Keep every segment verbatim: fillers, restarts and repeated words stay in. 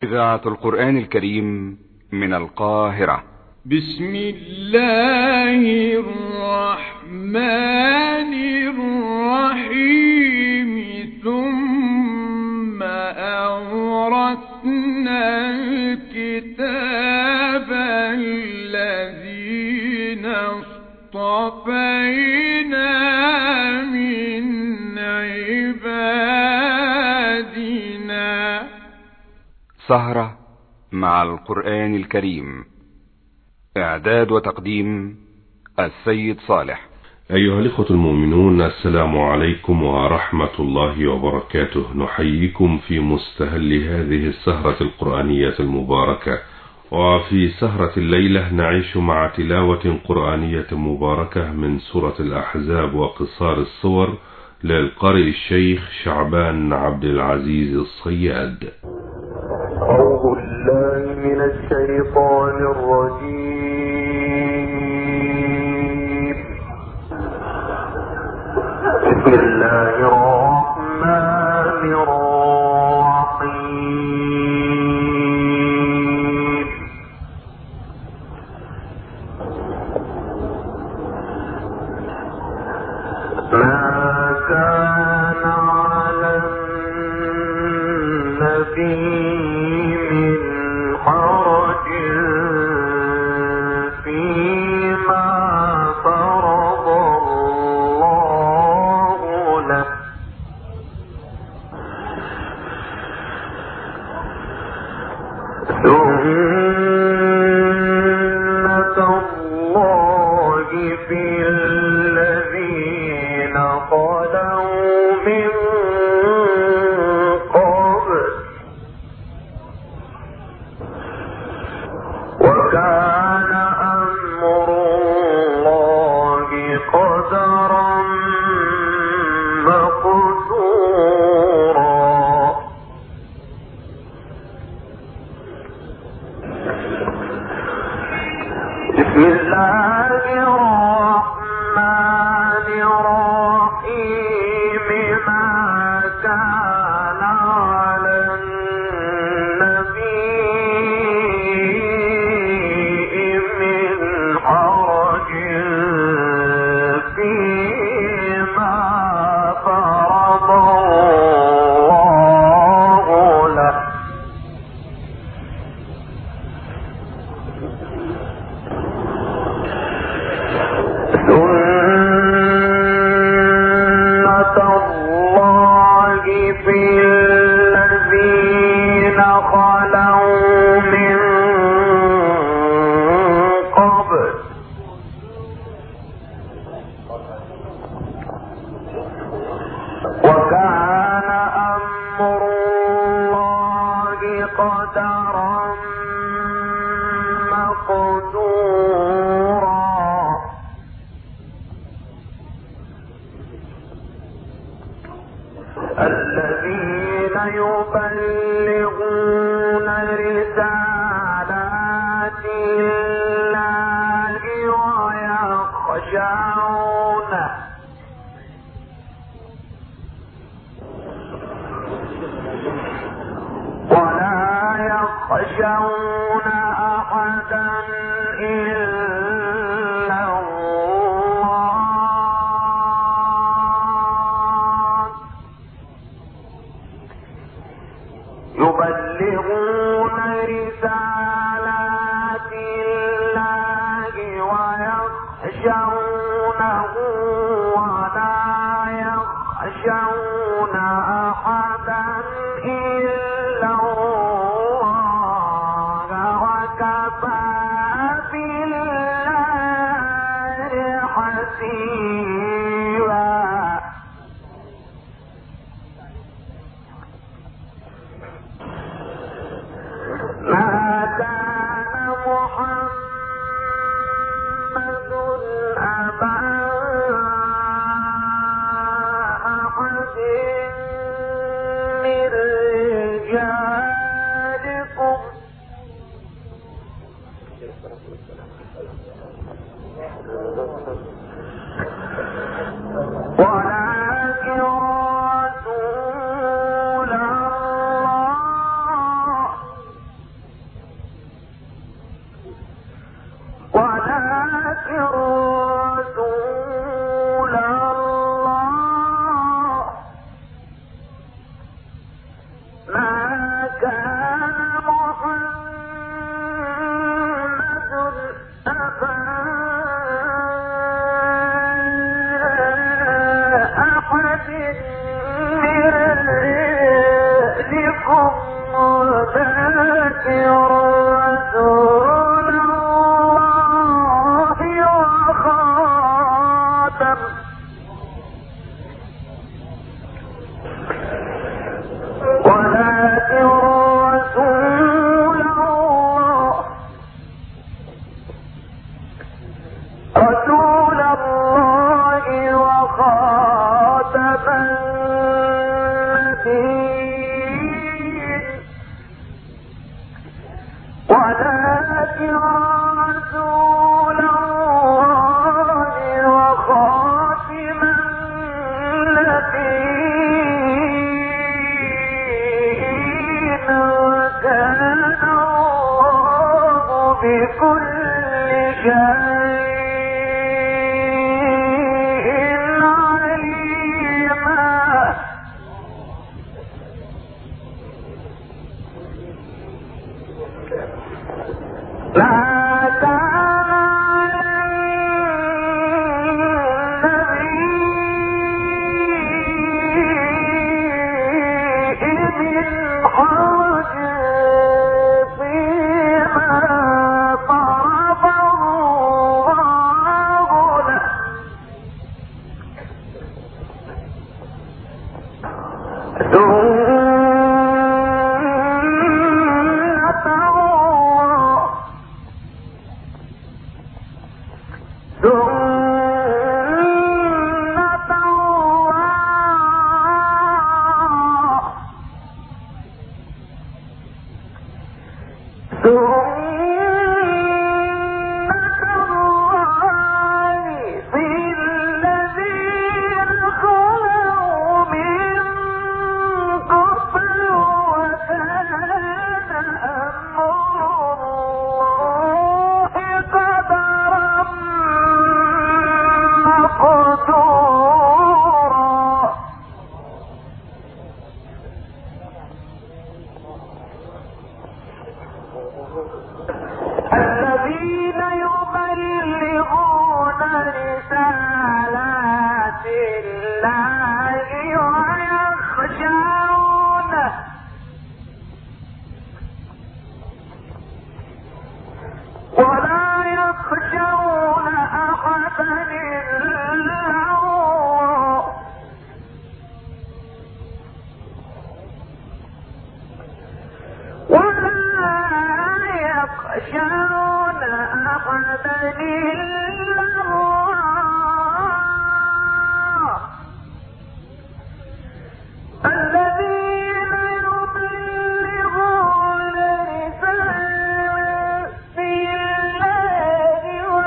إذاعة القرآن الكريم من القاهرة. بسم الله الرحمن الرحيم. ثم أورثنا الكتاب الذين اصطفينا من عبادنا. سهرة مع القرآن الكريم. إعداد وتقديم السيد صالح. أيها الإخوة المؤمنون، السلام عليكم ورحمة الله وبركاته. نحييكم في مستهل هذه السهرة القرآنية المباركة. وفي سهرة الليلة نعيش مع تلاوة قرآنية مباركة من سورة الأحزاب وقصار الصور للقارئ الشيخ شعبان عبد العزيز الصياد. أعوذ بالله من الشيطان الرجيم. بسم الله الرحمن الرحيم. ما كان على النبي الذين يبلغون رسالات الله ويخشونه ولا يخشون أحدا إلا يبلغون رسالات الله ويخشونه ولا يخشون أحدا إلا الله وكفى بالله حسيبا. ما كان محمد أبا أحد من رجالكم ولكن رسول الله رسول الله ما كان محمد أبا أحد من رجالكم ولكن رسول الله وخاتم ولكن رسول الله رسول الله وخاتم النبيين ولكن رسول الله وخاتم النبيين وكان الله بكل شيء عليما لا كان على النبي من حرج فيما فرض الله له سنة الله سنة الله في الذين خلوا من قبل وكان أمر الله قدرا مقدورا الذين يبلغون رسالات الله ويخشونه ولا يخشون أحدا إلا الله ولا يخشون أحدا إلا الله الذين يبلغون رسالات الله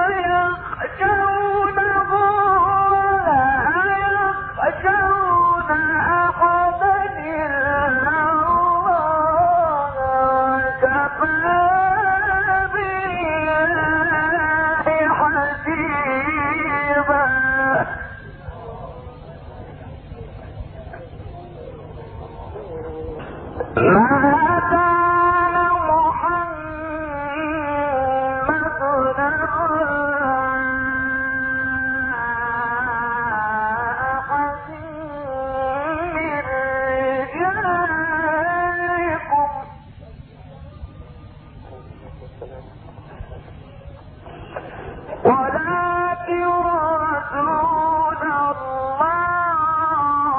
ويخشونه ولا يخشون أحدا إلا الله كفى بالله حسيبا ما كان محمد أبا أحد من رجالكم ولكن رسول الله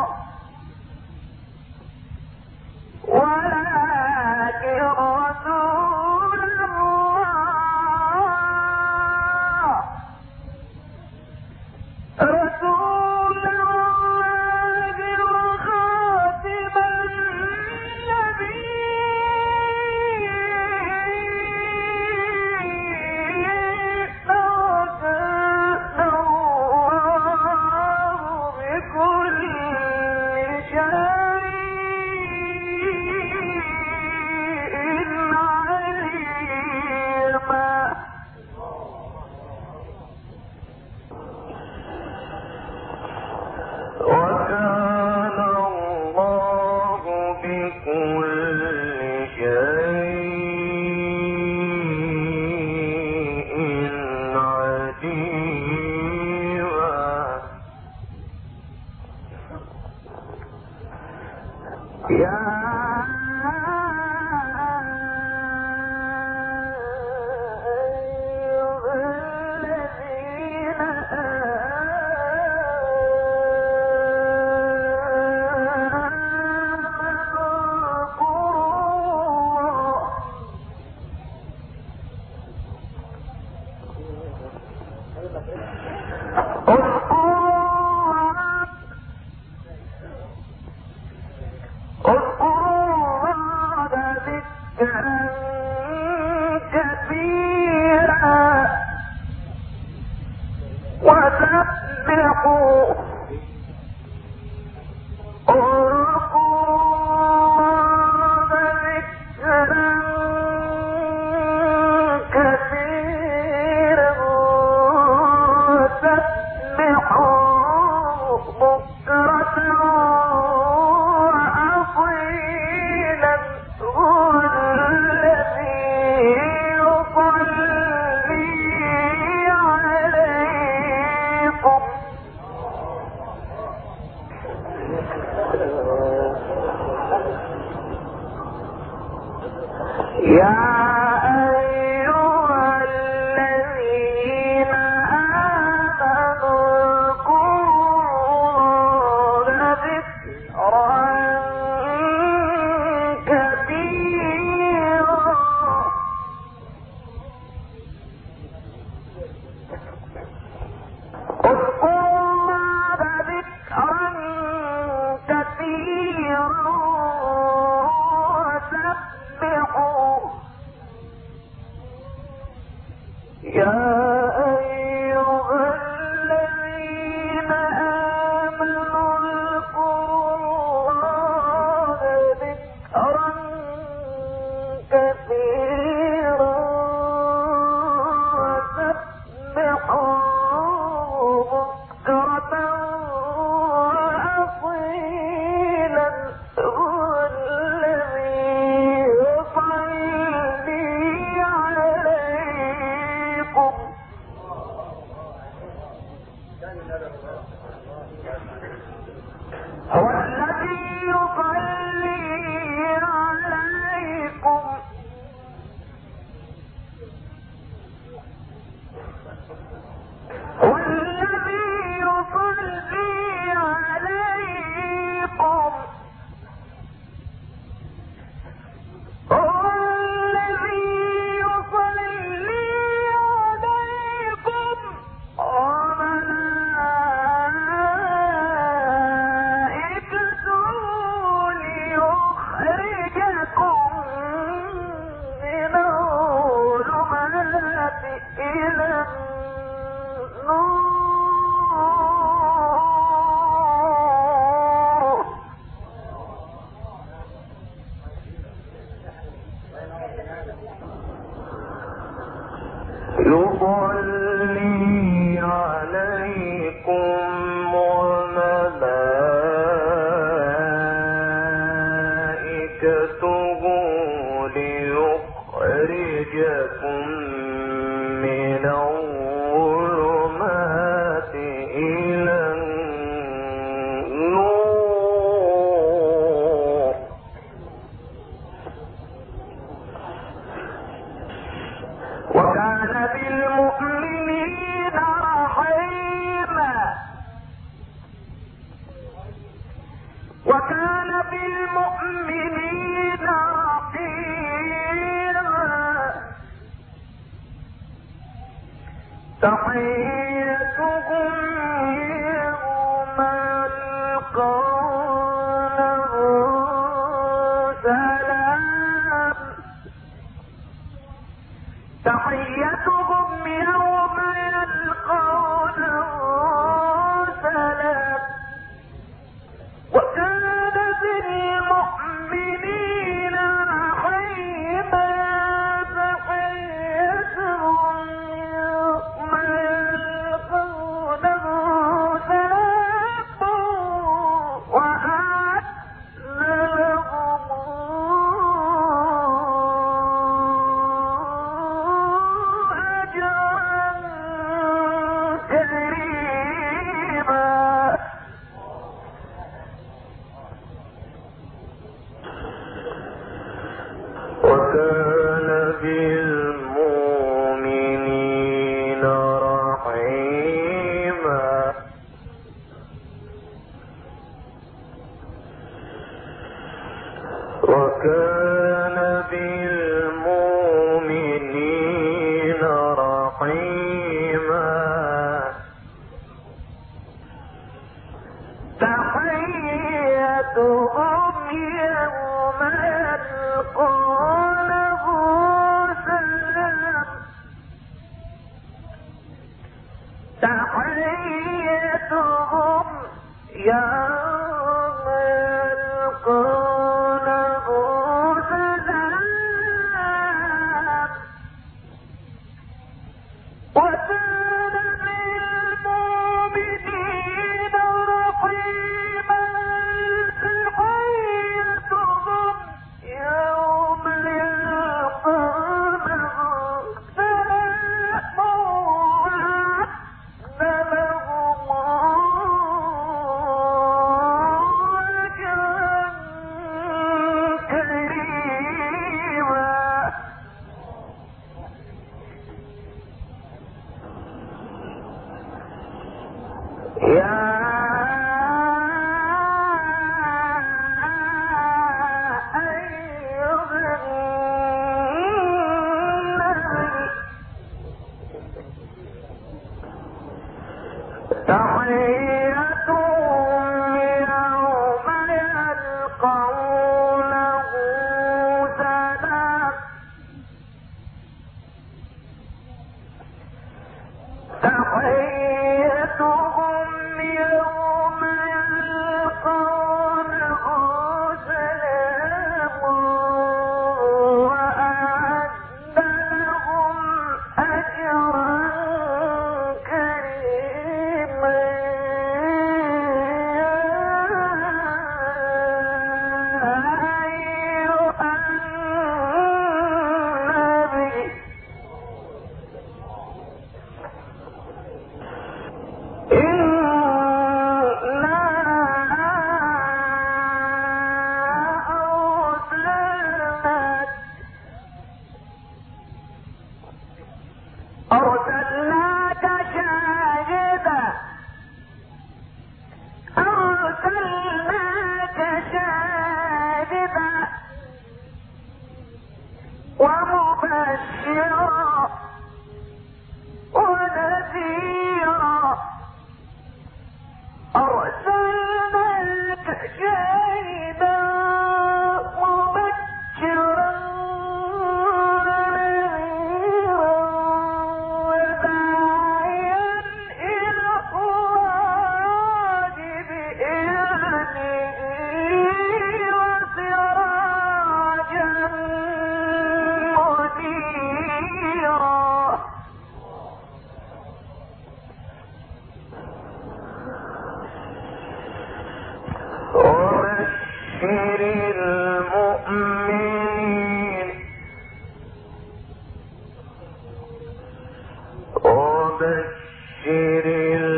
ولكن رسول الله رسول الله وخاتم النبيين وكان الله بكل شيء عليما Oh ومبشرا ونذيرا أرسلناك شاهدا مبشرا ونذيرا وداعيا إلى الله بإذنه وسراجا منيرا وبشر المؤمنين وبشر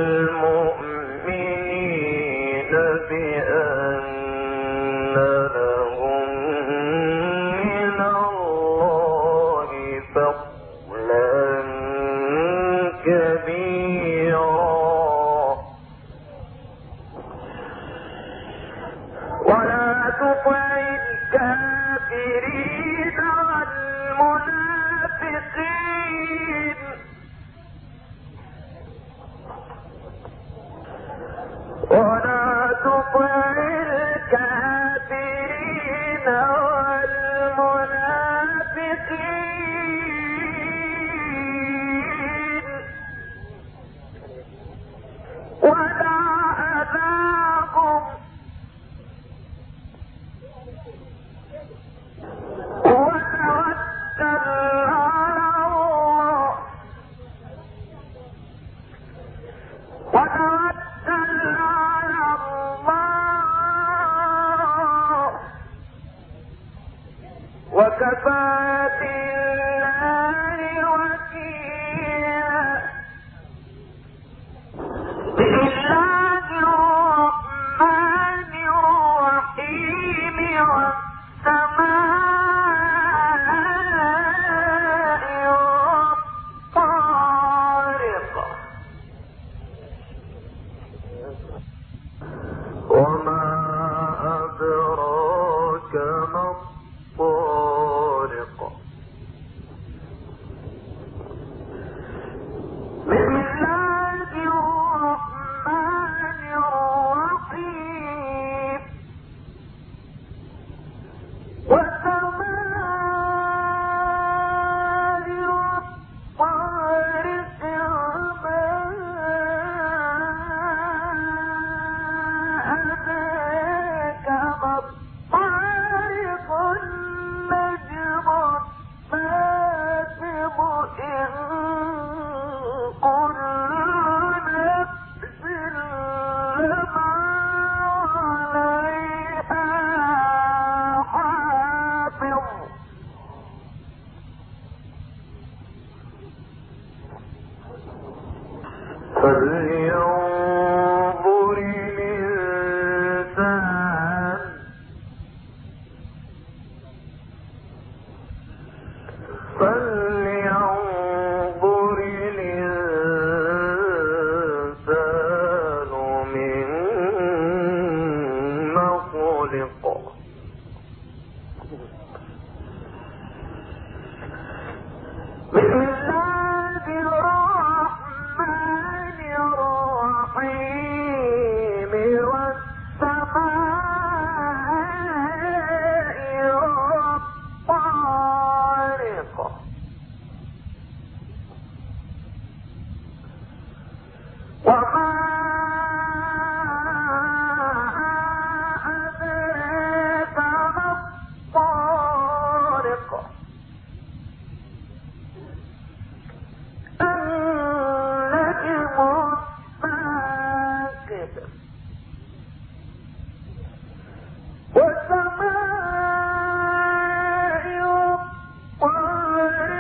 المؤمنين بأن لهم من الله فضلا كبيرا ولا تطع الكافرين والمنافقين ولا تطع الكافرين والمنافقين ولا أذاهم وتوكل على الله وتوكل على الله وكفى بالله وكيلا بسم الله الرحمن الرحيم والسماء والطارق وما أدراك ما الطارق بسم الله الرحمن الرحيم والسماء والطارق وما أدراك ما الطارق النجم الثاقب إن كل نفس لما عليها حافظ فلينظر الإنسان فلينظر الإنسان مما خلق بسم الله الرحمن الرحيم والسماء والطارق وما أدراك ما الطارق النجم الثاقب والسماء والطارق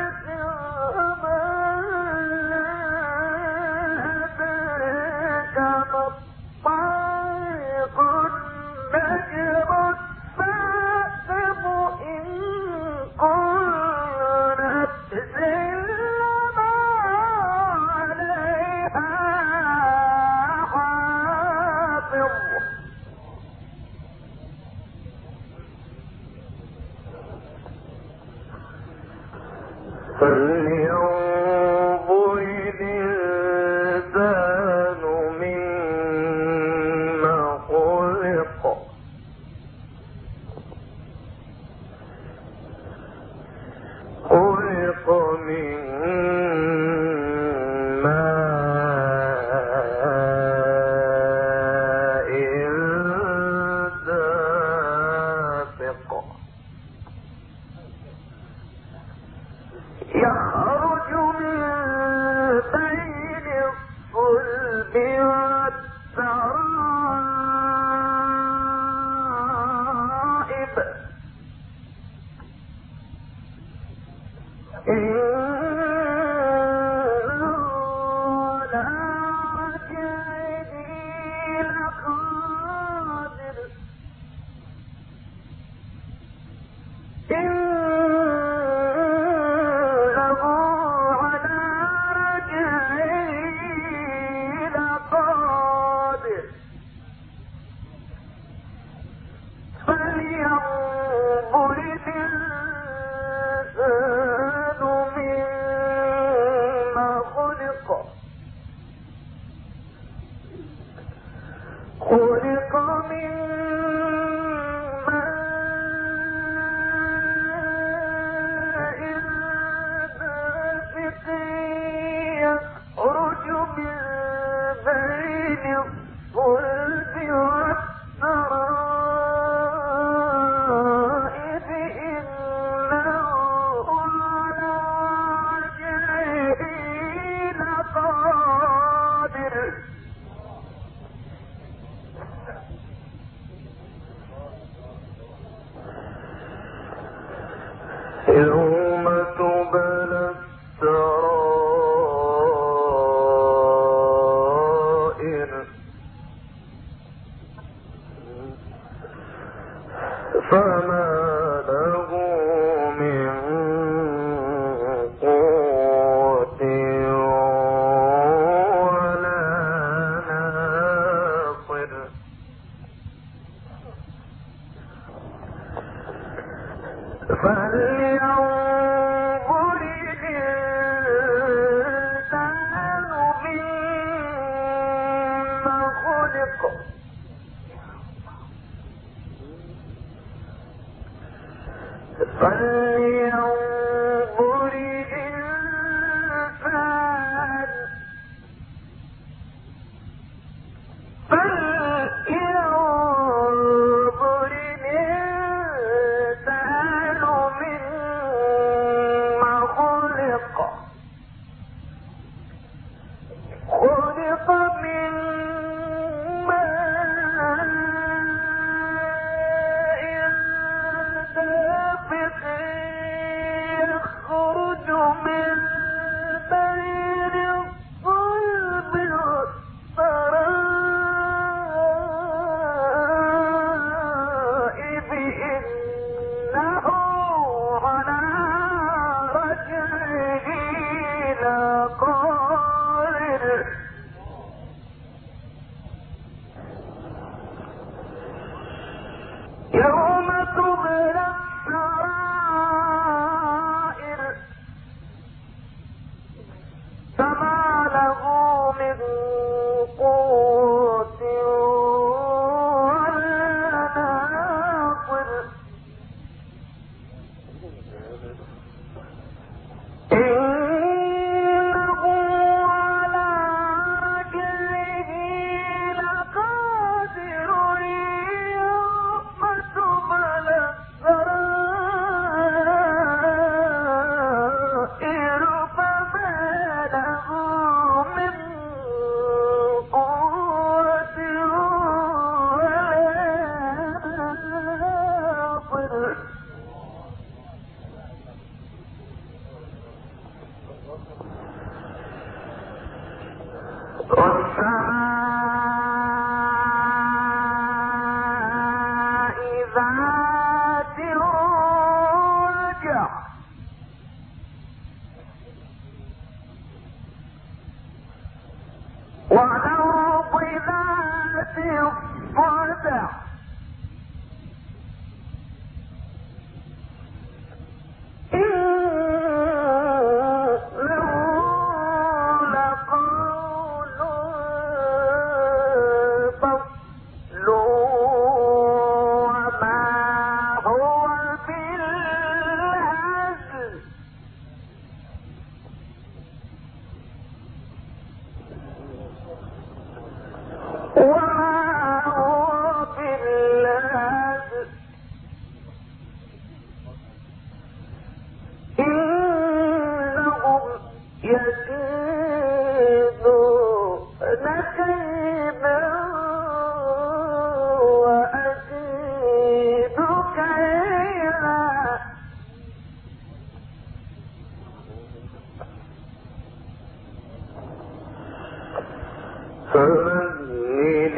فمهل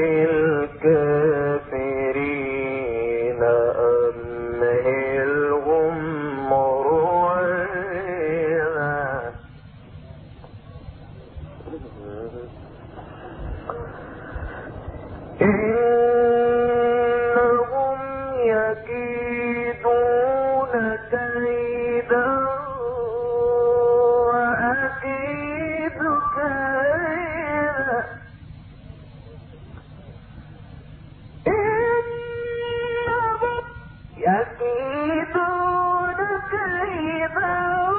الكافرين أمهلهم رويدا إنهم يكيدون كيدا وأكيد كيدا إنهم يكيدون كيدا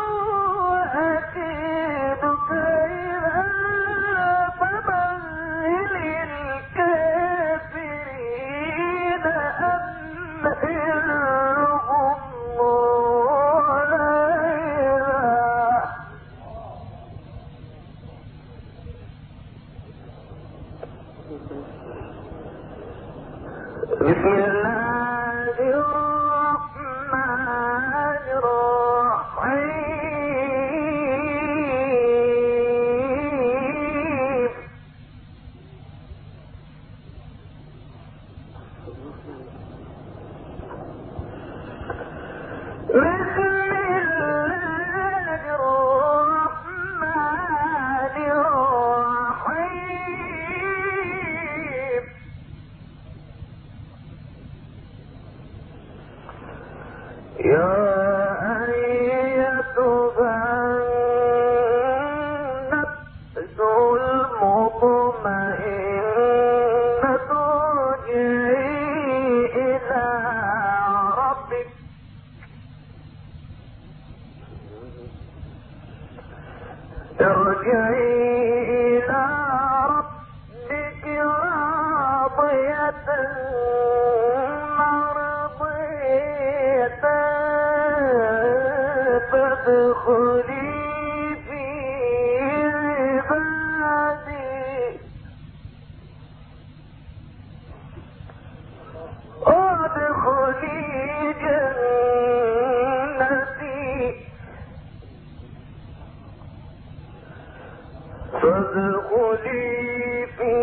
وأكيد كيدا فمهل الكافرين أمهلهم رويدا بسم الله الرحمن الرحيم بسم الله الرحمن الرحيم يا أيتها النفس المطمئنة ارجعي إلى ربك ارجعي إلى ربك راضية مرضية فادخلي في عبادي وادخلي جنتي فادخلي في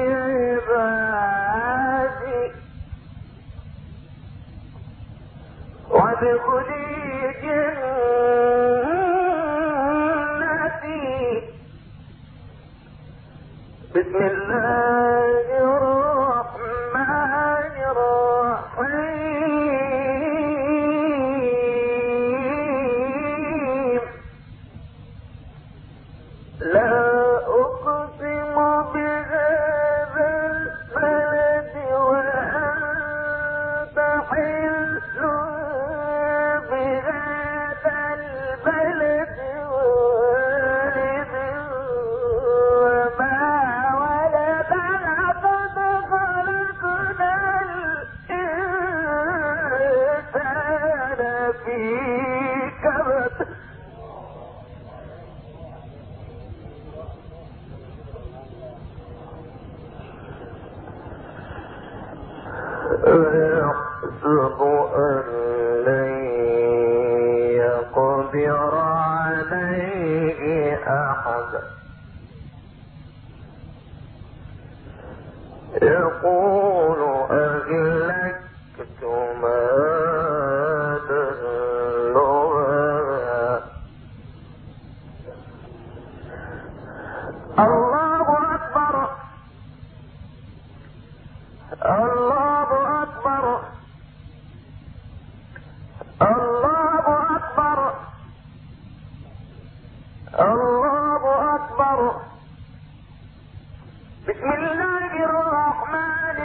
عبادي وادخلي جنتي بسم الله الرحمن الرحيم لا أقسم بهذا البلد وأنت حل بهذا البلد ووالد وما ولد لقد خلقنا الإنسان في كبد أيحسب أن لن يقدر عليه أحد يقول أهلكت مالا لبدا الله أكبر الله أكبر الله أكبر الله أكبر بسم الله الرحمن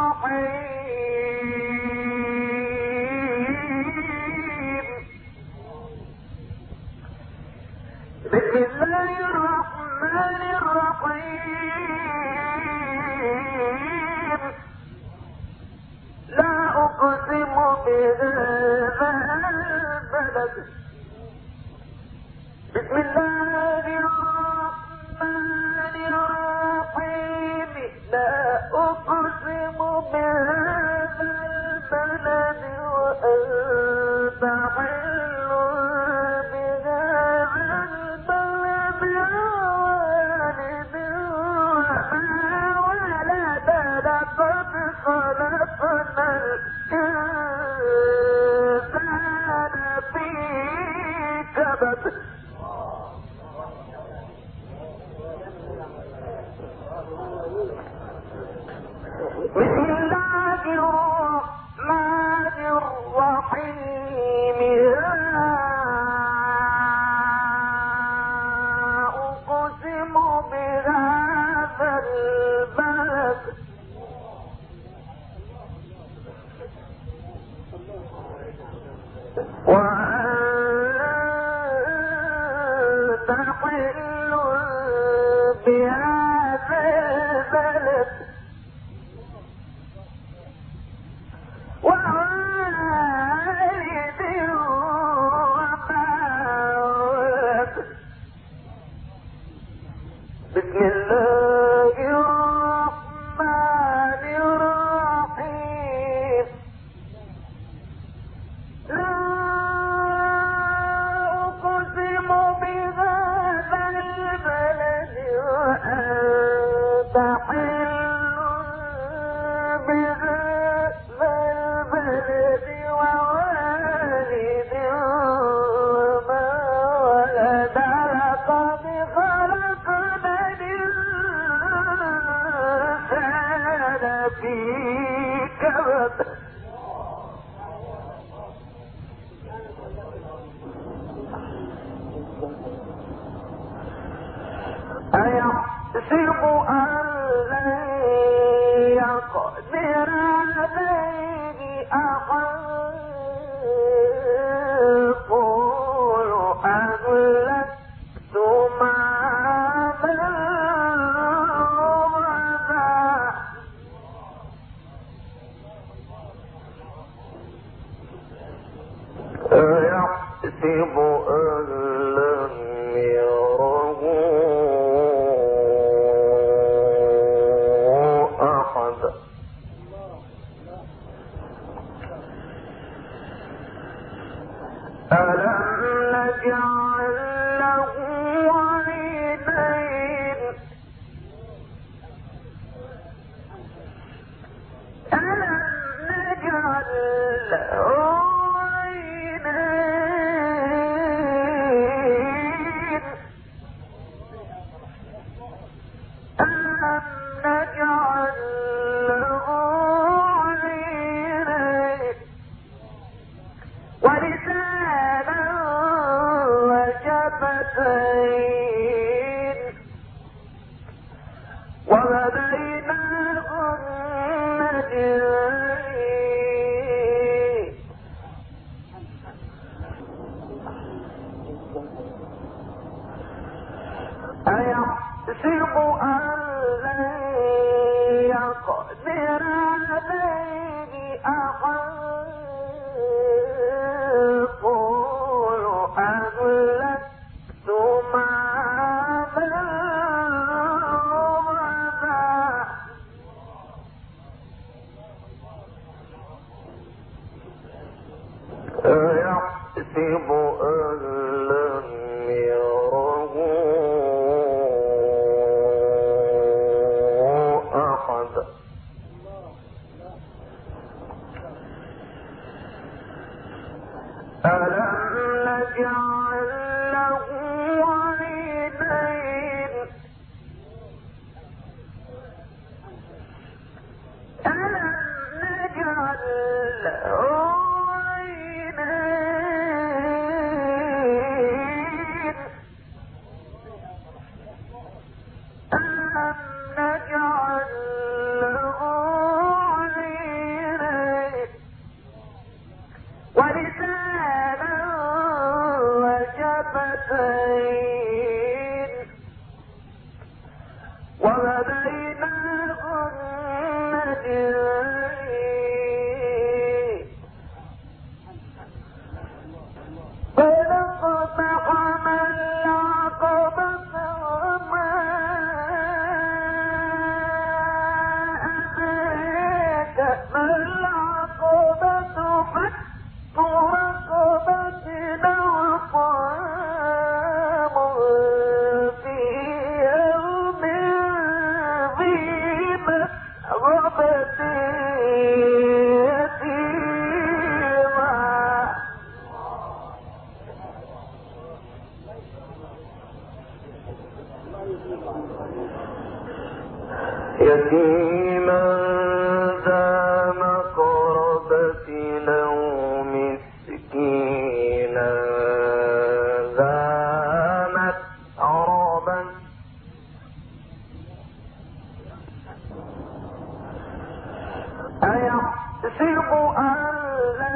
الرحيم بسم الله الرحمن الرحيم لا أقسم بهذا البلد بسم الله الرحمن الرحيم لا أقسم بهذا البلد وأنت حل بهذا البلد ووالد وما كبد بسم الله الرحمن الرحيم أقسم بهذا البلد وأنت حل بهذا البلد ووالد وما ولد بسم الله الرحمن الرحيم لا أقسم بهذا البلد وأنت حل بهذا البلد ووالد وما ولد لقد خلقنا الإنسان في كبد أيحسب أن لن يقدر عليه أحد يقول أهلكت مالا لبدا أيحسب أن لم يره أحد ألم نجعل له عينين ألم نجعل له عينين ألم نجعل له عينين ولسانا وشفتين وهديناه النجدين أيحسب أن لن يقدر عليه أحد يقول أهلكت مالا لبدا أيحسب أن لم يره أحد ألم نجعل له عينين ألم نجعل له عينين ألم نجعل له عينين ولسانا وشفتين وهديناه النجدين فلقتحم العقبة وما أدراك ما العقبة فك رقبة أو طعام يتيما ذا مقربة أو مسكينا ذا متربة أيحسب أن لن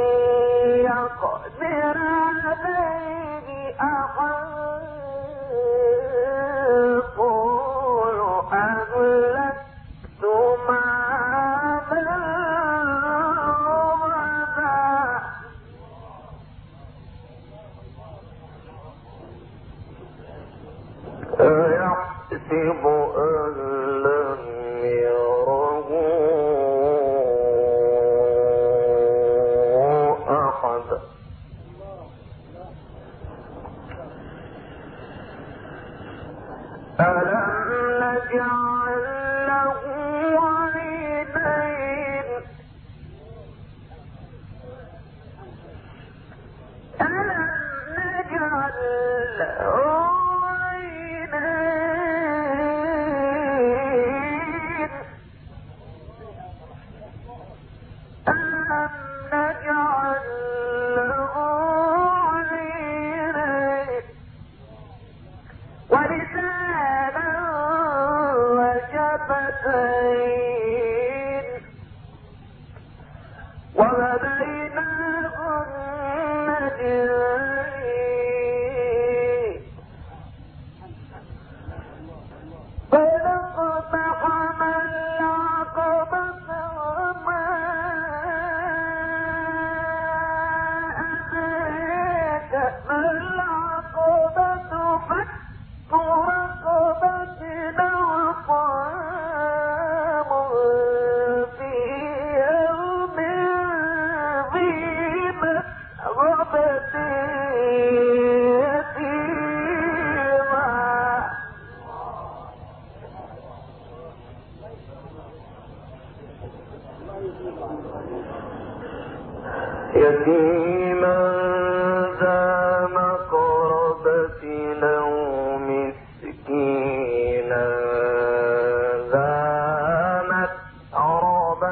يقدر عليه أحد يحسب أن لم يره أحد ألم نجعل له عينين ألم نجعل له وهديناه النجدين فلاقتحم العقبة وما أدراك ما العقبة فك رقبة أو طعام في يوم ذي مسغبة يتيما ذا مقربة أو مسكينا ذا متربة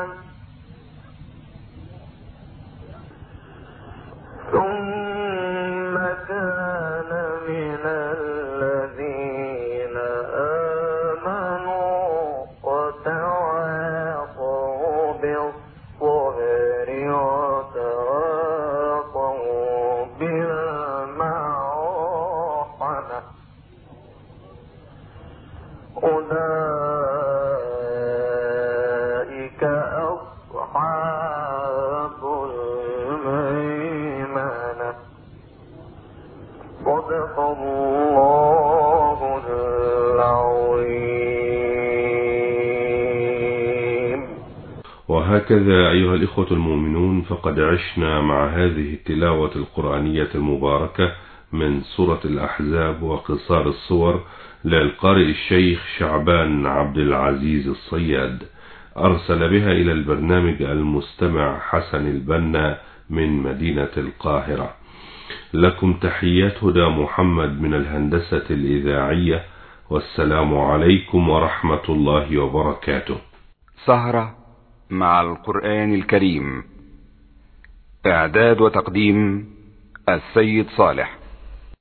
ثم كان من الذين آمنوا وتواصوا بالصبر وتواصوا بالمرحمة أولئك أصحاب الميمنة صدق الله العظيم. وهكذا أيها الإخوة المؤمنون فقد عشنا مع هذه التلاوة القرآنية المباركة من سورة الأحزاب وقصار الصور للقارئ الشيخ شعبان عبد العزيز الصياد، أرسل بها إلى البرنامج المستمع حسن البنا من مدينة القاهرة. لكم تحيات هدى محمد من الهندسة الإذاعية، والسلام عليكم ورحمة الله وبركاته. سهرة مع القرآن الكريم، إعداد وتقديم السيد صالح.